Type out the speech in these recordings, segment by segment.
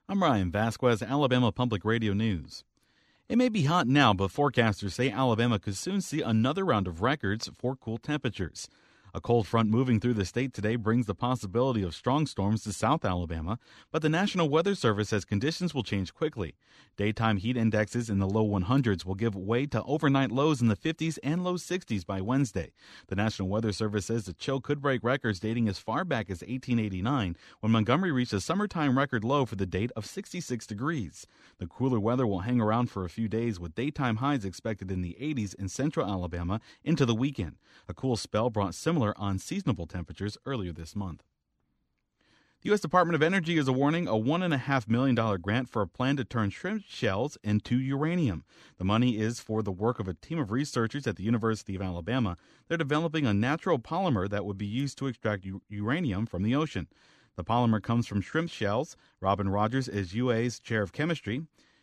I'm Ryan Vasquez, Alabama Public Radio News. It may be hot now, but forecasters say Alabama could soon see another round of records for cool temperatures. A cold front moving through the state today brings the possibility of strong storms to South Alabama, but the National Weather Service says conditions will change quickly. Daytime heat indexes in the low 100s will give way to overnight lows in the 50s and low 60s by Wednesday. The National Weather Service says the chill could break records dating as far back as 1889, when Montgomery reached a summertime record low for the date of 66 degrees. The cooler weather will hang around for a few days, with daytime highs expected in the 80s in central Alabama into the weekend. A cool spell brought similar unseasonable temperatures earlier this month. The U.S. Department of Energy is awarding a $1.5 million grant for a plan to turn shrimp shells into uranium. The money is for the work of a team of researchers at the University of Alabama. They're developing a natural polymer that would be used to extract uranium from the ocean. The polymer comes from shrimp shells. Robin Rogers is UA's chair of chemistry.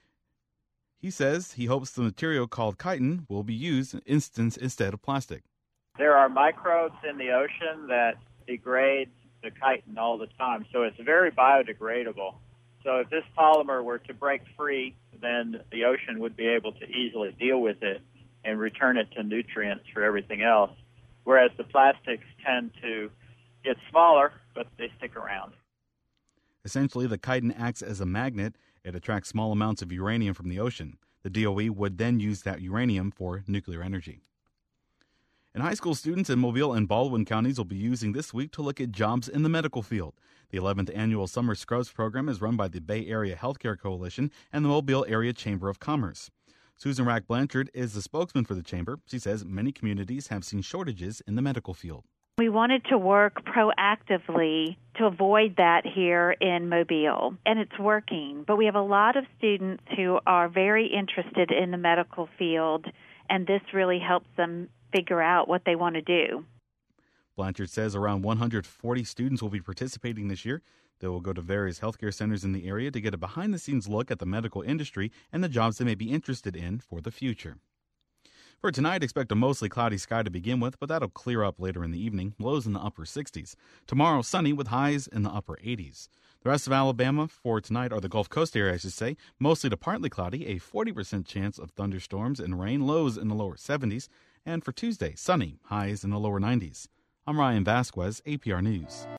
He says he hopes the material called chitin will be used instead of plastic. There are microbes in the ocean that degrade the chitin all the time, so it's very biodegradable. So if this polymer were to break free, then the ocean would be able to easily deal with it and return it to nutrients for everything else, whereas the plastics tend to get smaller, but they stick around. Essentially, the chitin acts as a magnet. It attracts small amounts of uranium from the ocean. The DOE would then use that uranium for nuclear energy. And high school students in Mobile and Baldwin counties will be using this week to look at jobs in the medical field. The 11th annual Summer Scrubs program is run by the Bay Area Healthcare Coalition and the Mobile Area Chamber of Commerce. Susan Rack Blanchard is the spokesman for the chamber. She says many communities have seen shortages in the medical field. We wanted to work proactively to avoid that here in Mobile, and it's working. But we have a lot of students who are very interested in the medical field, and this really helps them figure out what they want to do. Blanchard says around 140 students will be participating this year. They will go to various healthcare centers in the area to get a behind-the-scenes look at the medical industry and the jobs they may be interested in for the future. For tonight, expect a mostly cloudy sky to begin with, but that'll clear up later in the evening, lows in the upper 60s. Tomorrow, sunny with highs in the upper 80s. The rest of Alabama for tonight, or the Gulf Coast area, I should say, mostly to partly cloudy, a 40% chance of thunderstorms and rain, lows in the lower 70s. And for Tuesday, sunny, highs in the lower 90s. I'm Ryan Vasquez, APR News.